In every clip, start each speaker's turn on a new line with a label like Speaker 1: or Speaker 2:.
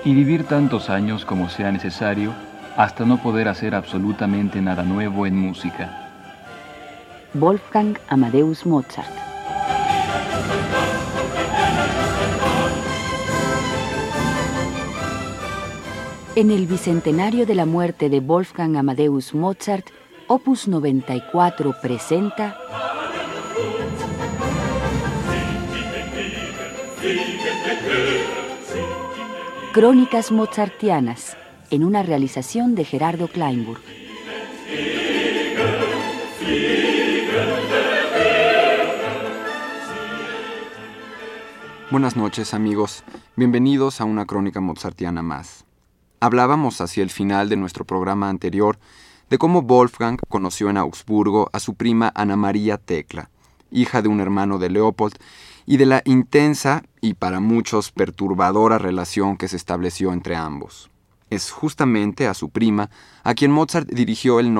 Speaker 1: y vivir tantos años como sea necesario hasta no poder hacer absolutamente nada nuevo en música.
Speaker 2: Wolfgang Amadeus Mozart. En el bicentenario de la muerte de Wolfgang Amadeus Mozart, Opus 94 presenta Crónicas Mozartianas, en una realización de Gerardo Kleinburg.
Speaker 3: Buenas noches, amigos. Bienvenidos a una crónica mozartiana más. Hablábamos hacia el final de nuestro programa anterior de cómo Wolfgang conoció en Augsburgo a su prima Ana María Tekla, hija de un hermano de Leopold, y de la intensa y para muchos perturbadora relación que se estableció entre ambos. Es justamente a su prima a quien Mozart dirigió el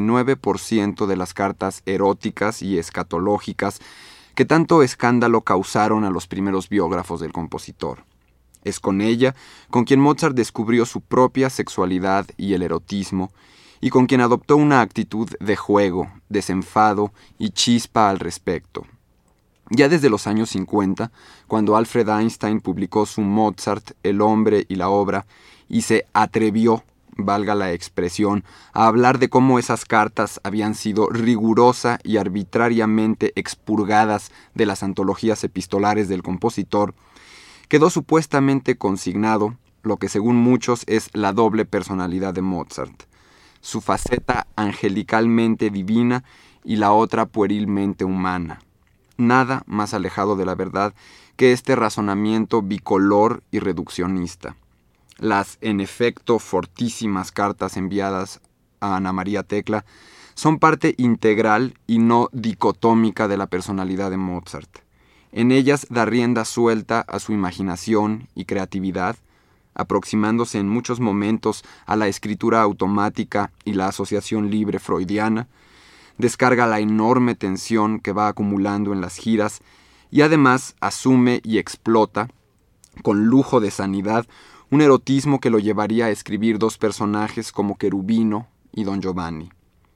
Speaker 3: 99% de las cartas eróticas y escatológicas que tanto escándalo causaron a los primeros biógrafos del compositor. Es con ella con quien Mozart descubrió su propia sexualidad y el erotismo, y con quien adoptó una actitud de juego, desenfado y chispa al respecto. Ya desde los años 50, cuando Alfred Einstein publicó su Mozart, el hombre y la obra, y se atrevió, valga la expresión, a hablar de cómo esas cartas habían sido rigurosa y arbitrariamente expurgadas de las antologías epistolares del compositor, quedó supuestamente consignado lo que según muchos es la doble personalidad de Mozart, su faceta angelicalmente divina y la otra puerilmente humana. Nada más alejado de la verdad que este razonamiento bicolor y reduccionista. Las, en efecto, fortísimas cartas enviadas a Ana María Tekla son parte integral y no dicotómica de la personalidad de Mozart. En ellas da rienda suelta a su imaginación y creatividad, aproximándose en muchos momentos a la escritura automática y la asociación libre freudiana, descarga la enorme tensión que va acumulando en las giras y además asume y explota, con lujo de sanidad, un erotismo que lo llevaría a escribir dos personajes como Cherubino y Don Giovanni.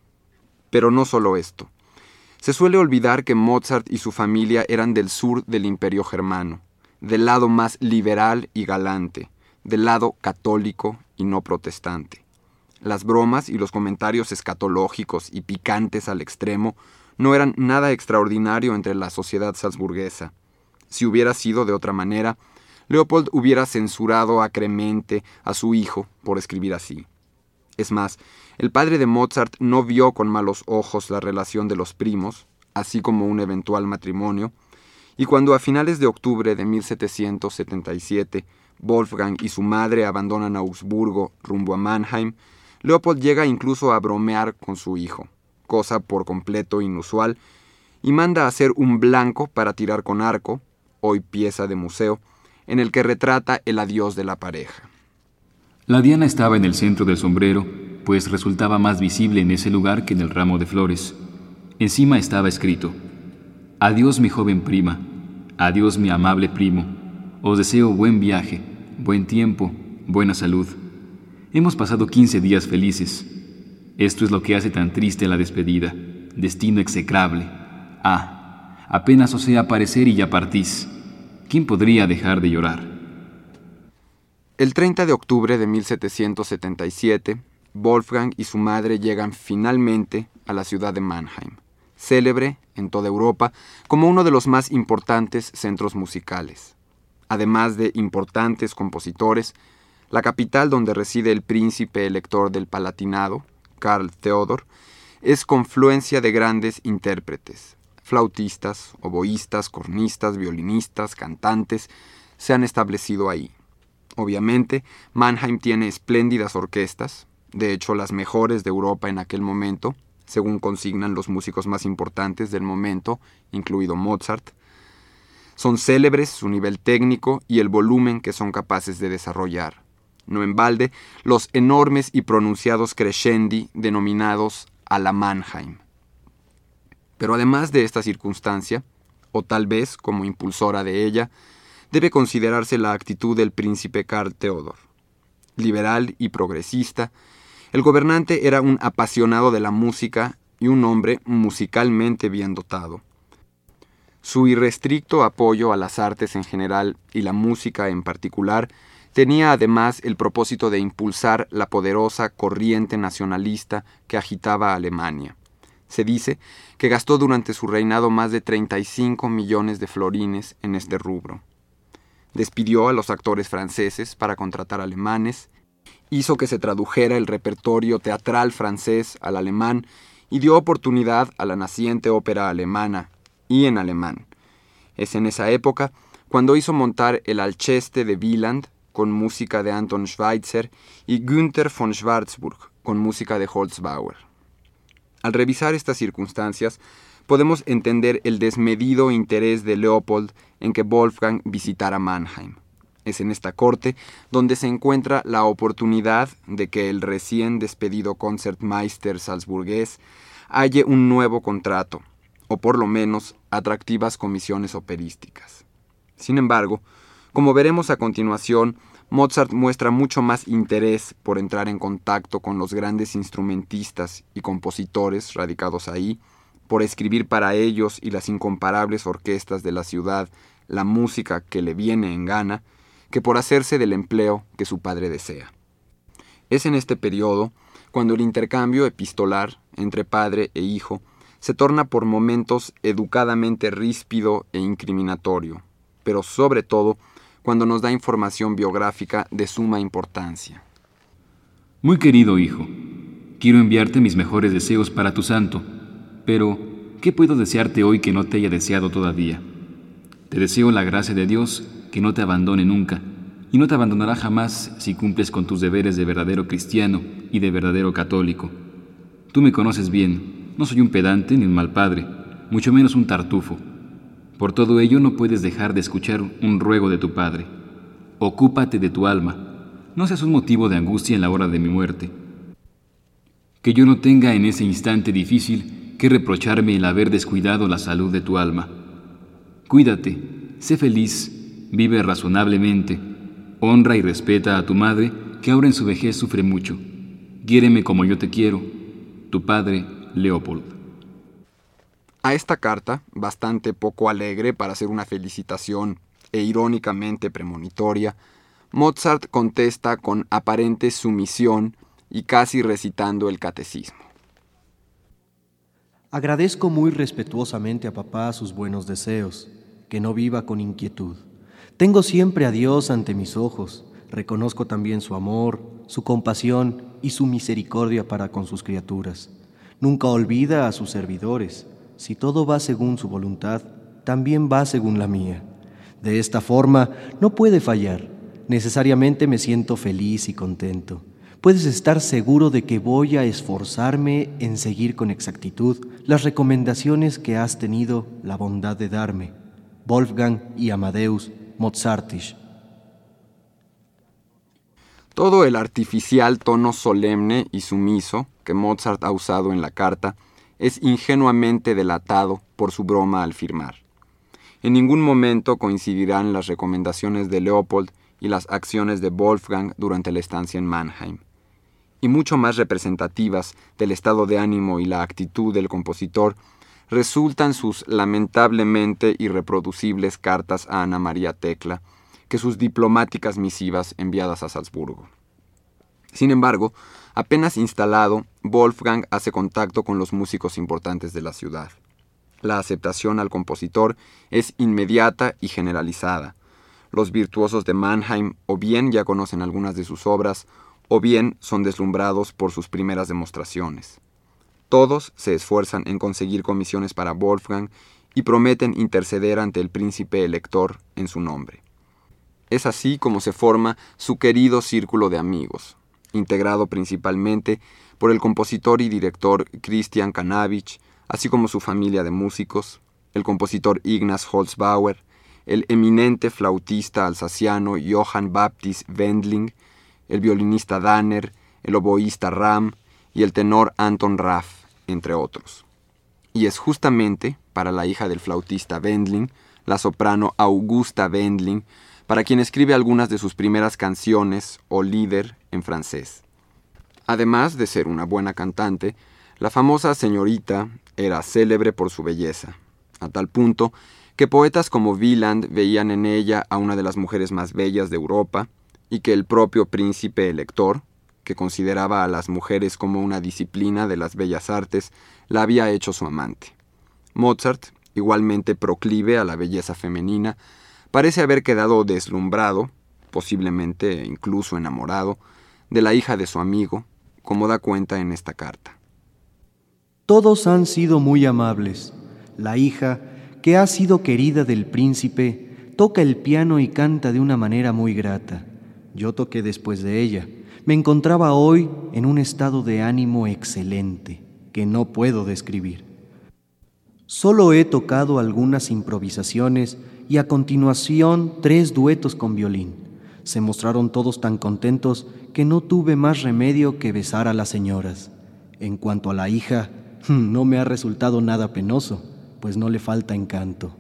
Speaker 3: Pero no solo esto. Se suele olvidar que Mozart y su familia eran del sur del Imperio Germano, del lado más liberal y galante, del lado católico y no protestante. Las bromas y los comentarios escatológicos y picantes al extremo no eran nada extraordinario entre la sociedad salzburguesa. Si hubiera sido de otra manera, Leopold hubiera censurado acremente a su hijo por escribir así. Es más, el padre de Mozart no vio con malos ojos la relación de los primos, así como un eventual matrimonio, y cuando a finales de octubre de 1777 Wolfgang y su madre abandonan Augsburgo rumbo a Mannheim, Leopold llega incluso a bromear con su hijo, cosa por completo inusual, y manda a hacer un blanco para tirar con arco, hoy pieza de museo, en el que retrata el adiós de la pareja.
Speaker 1: La diana estaba en el centro del sombrero, pues resultaba más visible en ese lugar que en el ramo de flores. Encima estaba escrito: «Adiós, mi joven prima, adiós, mi amable primo, os deseo buen viaje, buen tiempo, buena salud. Hemos pasado 15 días felices. Esto es lo que hace tan triste la despedida, destino execrable. Ah, apenas os sé aparecer y ya partís. ¿Quién podría dejar de llorar?».
Speaker 3: El 30 de octubre de 1777, Wolfgang y su madre llegan finalmente a la ciudad de Mannheim, célebre en toda Europa como uno de los más importantes centros musicales. Además de importantes compositores, la capital donde reside el príncipe elector del Palatinado, Karl Theodor, es confluencia de grandes intérpretes. Flautistas, oboístas, cornistas, violinistas, cantantes se han establecido ahí. Obviamente, Mannheim tiene espléndidas orquestas, de hecho las mejores de Europa en aquel momento, según consignan los músicos más importantes del momento, incluido Mozart. Son célebres su nivel técnico y el volumen que son capaces de desarrollar. No en balde, los enormes y pronunciados crescendi denominados a la Mannheim. Pero además de esta circunstancia, o tal vez como impulsora de ella, debe considerarse la actitud del príncipe Karl Theodor, Liberal y progresista, el gobernante era un apasionado de la música y un hombre musicalmente bien dotado. Su irrestricto apoyo a las artes en general y la música en particular tenía además el propósito de impulsar la poderosa corriente nacionalista que agitaba a Alemania. Se dice que gastó durante su reinado más de 35 millones de florines en este rubro. Despidió a los actores franceses para contratar alemanes, hizo que se tradujera el repertorio teatral francés al alemán y dio oportunidad a la naciente ópera alemana, y en alemán. Es en esa época cuando hizo montar el Alceste de Wieland con música de Anton Schweitzer y Günther von Schwarzburg con música de Holzbauer. Al revisar estas circunstancias, podemos entender el desmedido interés de Leopold en que Wolfgang visitara Mannheim. Es en esta corte donde se encuentra la oportunidad de que el recién despedido concertmeister salzburgués halle un nuevo contrato, o por lo menos atractivas comisiones operísticas. Sin embargo, como veremos a continuación, Mozart muestra mucho más interés por entrar en contacto con los grandes instrumentistas y compositores radicados ahí, por escribir para ellos y las incomparables orquestas de la ciudad la música que le viene en gana, que por hacerse del empleo que su padre desea. Es en este periodo cuando el intercambio epistolar entre padre e hijo se torna por momentos educadamente ríspido e incriminatorio, pero sobre todo cuando nos da información biográfica de suma importancia.
Speaker 1: Muy querido hijo, quiero enviarte mis mejores deseos para tu santo, pero ¿qué puedo desearte hoy que no te haya deseado todavía? Te deseo la gracia de Dios que no te abandone nunca, y no te abandonará jamás si cumples con tus deberes de verdadero cristiano y de verdadero católico. Tú me conoces bien. No soy un pedante ni un mal padre, mucho menos un tartufo. Por todo ello no puedes dejar de escuchar un ruego de tu padre. Ocúpate de tu alma. No seas un motivo de angustia en la hora de mi muerte. Que yo no tenga en ese instante difícil que reprocharme el haber descuidado la salud de tu alma. Cuídate, sé feliz, vive razonablemente, honra y respeta a tu madre, que ahora en su vejez sufre mucho. Quiéreme como yo te quiero, tu padre Leopold.
Speaker 3: A esta carta, bastante poco alegre para ser una felicitación e irónicamente premonitoria, Mozart contesta con aparente sumisión y casi recitando el catecismo.
Speaker 4: Agradezco muy respetuosamente a papá sus buenos deseos, que no viva con inquietud. Tengo siempre a Dios ante mis ojos, reconozco también su amor, su compasión y su misericordia para con sus criaturas. Nunca olvida a sus servidores. Si todo va según su voluntad, también va según la mía. De esta forma no puede fallar. Necesariamente me siento feliz y contento. Puedes estar seguro de que voy a esforzarme en seguir con exactitud las recomendaciones que has tenido la bondad de darme. Wolfgang y Amadeus Mozartisch.
Speaker 3: Todo el artificial tono solemne y sumiso que Mozart ha usado en la carta es ingenuamente delatado por su broma al firmar. En ningún momento coincidirán las recomendaciones de Leopold y las acciones de Wolfgang durante la estancia en Mannheim, y mucho más representativas del estado de ánimo y la actitud del compositor resultan sus lamentablemente irreproducibles cartas a Ana María Tecla, que sus diplomáticas misivas enviadas a Salzburgo. Sin embargo, apenas instalado, Wolfgang hace contacto con los músicos importantes de la ciudad. La aceptación al compositor es inmediata y generalizada. Los virtuosos de Mannheim o bien ya conocen algunas de sus obras, o bien son deslumbrados por sus primeras demostraciones. Todos se esfuerzan en conseguir comisiones para Wolfgang y prometen interceder ante el príncipe elector en su nombre. Es así como se forma su querido círculo de amigos, integrado principalmente por el compositor y director Christian Canavich, así como su familia de músicos, el compositor Ignaz Holzbauer, el eminente flautista alsaciano Johann Baptist Wendling, el violinista Danner, el oboísta Ramm y el tenor Anton Raff, entre otros. Y es justamente para la hija del flautista Wendling, la soprano Augusta Wendling, para quien escribe algunas de sus primeras canciones o lieder en francés. Además de ser una buena cantante, la famosa señorita era célebre por su belleza, a tal punto que poetas como Wieland veían en ella a una de las mujeres más bellas de Europa y que el propio príncipe elector, que consideraba a las mujeres como una disciplina de las bellas artes, la había hecho su amante. Mozart, igualmente proclive a la belleza femenina, parece haber quedado deslumbrado, posiblemente incluso enamorado, de la hija de su amigo, como da cuenta en esta carta.
Speaker 4: Todos han sido muy amables. La hija, que ha sido querida del príncipe, toca el piano y canta de una manera muy grata. Yo toqué después de ella. Me encontraba hoy en un estado de ánimo excelente, que no puedo describir. Solo he tocado algunas improvisaciones y a continuación 3 duetos con violín. Se mostraron todos tan contentos que no tuve más remedio que besar a las señoras. En cuanto a la hija, no me ha resultado nada penoso, pues no le falta encanto.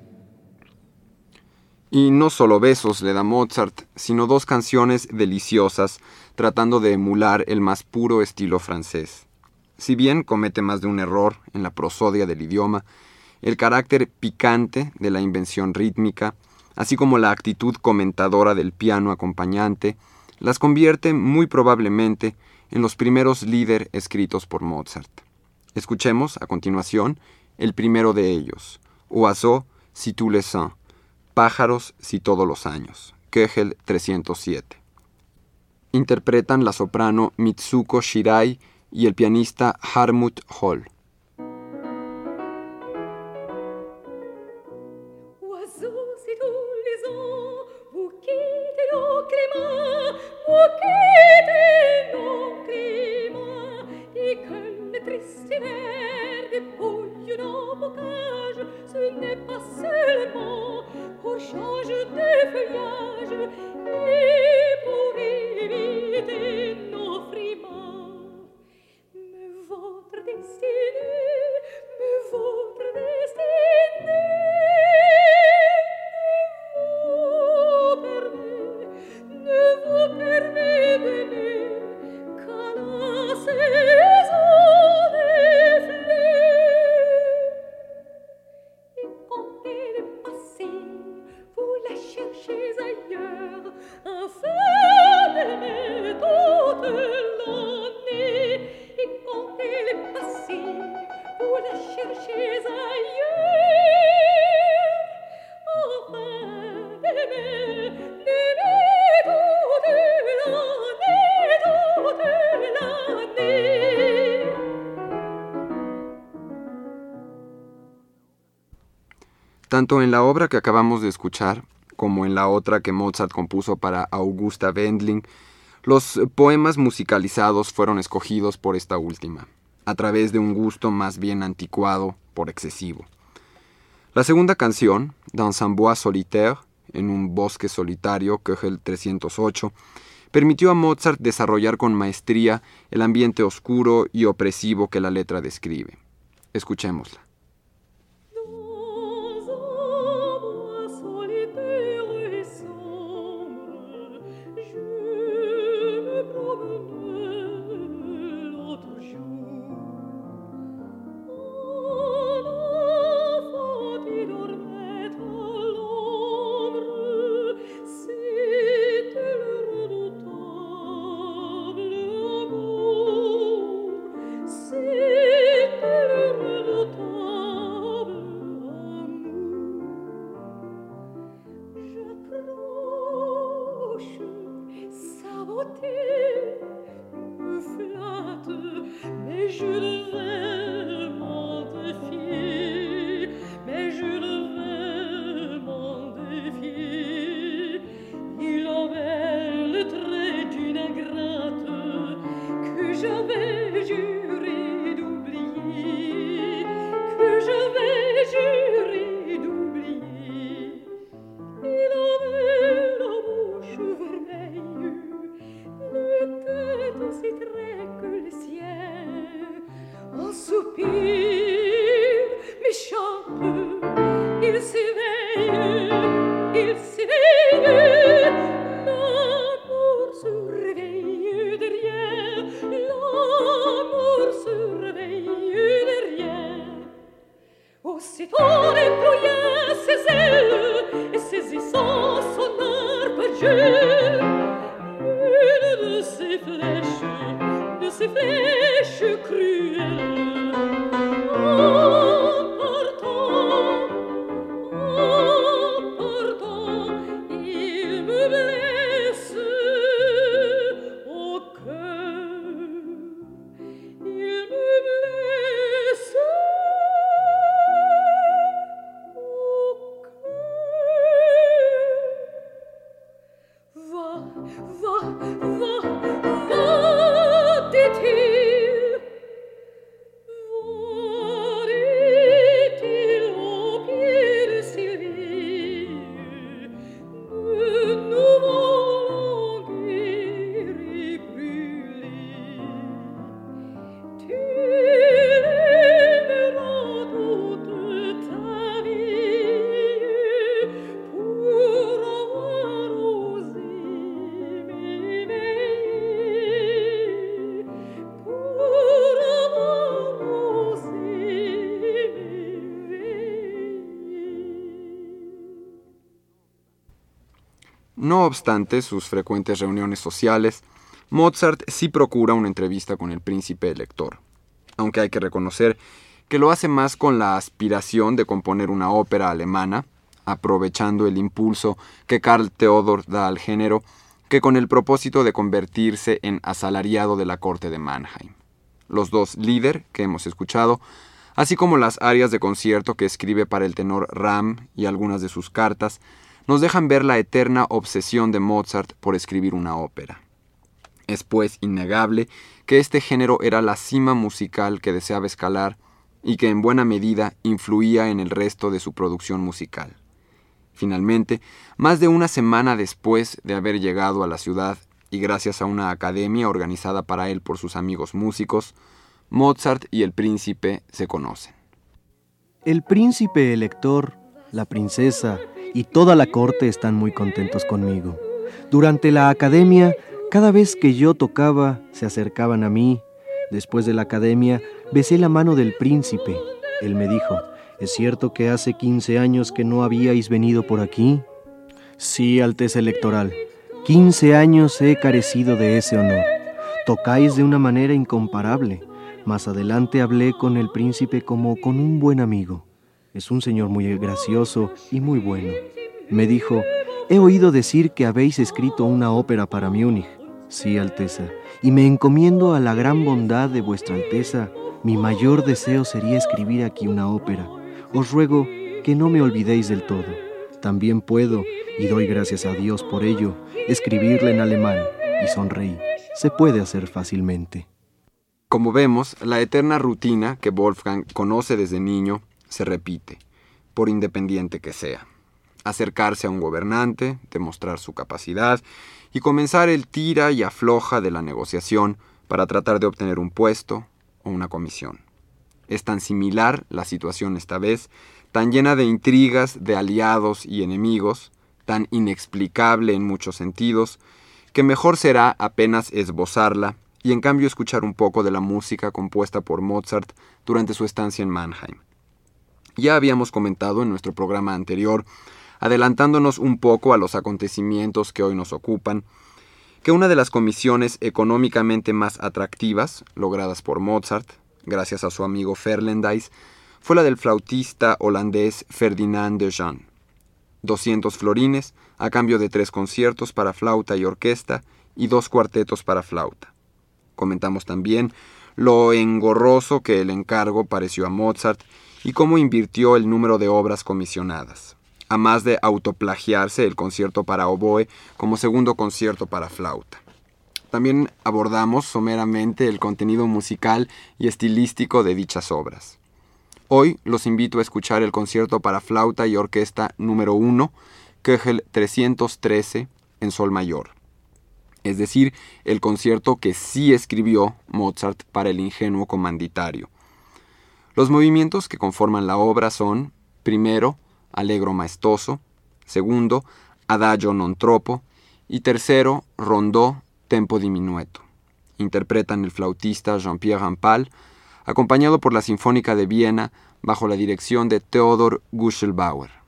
Speaker 3: Y no solo besos le da Mozart, sino 2 canciones deliciosas tratando de emular el más puro estilo francés. Si bien comete más de un error en la prosodia del idioma, el carácter picante de la invención rítmica, así como la actitud comentadora del piano acompañante, las convierte muy probablemente en los primeros lieder escritos por Mozart. Escuchemos a continuación el primero de ellos, Oiseaux si tous les ans, Pájaros si todos los años, Köchel 307. Interpretan la soprano Mitsuko Shirai y el pianista Hartmut Holl. Tanto en la obra que acabamos de escuchar, como en la otra que Mozart compuso para Augusta Wendling, los poemas musicalizados fueron escogidos por esta última, a través de un gusto más bien anticuado por excesivo. La segunda canción, Dans un bois solitaire, en un bosque solitario, Köchel 308, permitió a Mozart desarrollar con maestría el ambiente oscuro y opresivo que la letra describe. Escuchémosla.
Speaker 5: Il s'éveille,
Speaker 3: No obstante sus frecuentes reuniones sociales, Mozart sí procura una entrevista con el príncipe elector, aunque hay que reconocer que lo hace más con la aspiración de componer una ópera alemana, aprovechando el impulso que Karl Theodor da al género, que con el propósito de convertirse en asalariado de la corte de Mannheim. Los dos Lieder que hemos escuchado, así como las arias de concierto que escribe para el tenor Ramm y algunas de sus cartas, nos dejan ver la eterna obsesión de Mozart por escribir una ópera. Es pues innegable que este género era la cima musical que deseaba escalar y que en buena medida influía en el resto de su producción musical. Finalmente, más de una semana después de haber llegado a la ciudad y gracias a una academia organizada para él por sus amigos músicos, Mozart y el príncipe se conocen.
Speaker 4: El príncipe elector, la princesa y toda la corte están muy contentos conmigo. Durante la academia, cada vez que yo tocaba, se acercaban a mí. Después de la academia, besé la mano del príncipe. Él me dijo: ¿es cierto que hace 15 años que no habíais venido por aquí? Sí, Alteza Electoral. 15 años he carecido de ese honor. Tocáis de una manera incomparable. Más adelante hablé con el príncipe como con un buen amigo. Es un señor muy gracioso y muy bueno. Me dijo: he oído decir que habéis escrito una ópera para Múnich. Sí, Alteza, y me encomiendo a la gran bondad de vuestra Alteza. Mi mayor deseo sería escribir aquí una ópera. Os ruego que no me olvidéis del todo. También puedo, y doy gracias a Dios por ello, escribirla en alemán. Y sonreí. Se puede hacer fácilmente.
Speaker 3: Como vemos, la eterna rutina que Wolfgang conoce desde niño se repite, por independiente que sea. Acercarse a un gobernante, demostrar su capacidad y comenzar el tira y afloja de la negociación para tratar de obtener un puesto o una comisión. Es tan similar la situación esta vez, tan llena de intrigas, de aliados y enemigos, tan inexplicable en muchos sentidos, que mejor será apenas esbozarla y en cambio escuchar un poco de la música compuesta por Mozart durante su estancia en Mannheim. Ya habíamos comentado en nuestro programa anterior, adelantándonos un poco a los acontecimientos que hoy nos ocupan, que una de las comisiones económicamente más atractivas logradas por Mozart, gracias a su amigo Ferlendays, fue la del flautista holandés Ferdinand de Jong. 200 florines a cambio de 3 conciertos para flauta y orquesta y 2 cuartetos para flauta. Comentamos también lo engorroso que el encargo pareció a Mozart y cómo invirtió el número de obras comisionadas, a más de autoplagiarse el concierto para oboe como segundo concierto para flauta. También abordamos someramente el contenido musical y estilístico de dichas obras. Hoy los invito a escuchar el concierto para flauta y orquesta número 1, Köchel 313, en sol mayor. Es decir, el concierto que sí escribió Mozart para el ingenuo comanditario. Los movimientos que conforman la obra son, primero, allegro maestoso, segundo, adagio non troppo, y tercero, rondó, tempo diminueto. Interpretan el flautista Jean-Pierre Rampal, acompañado por la Sinfónica de Viena bajo la dirección de Theodor Guschelbauer.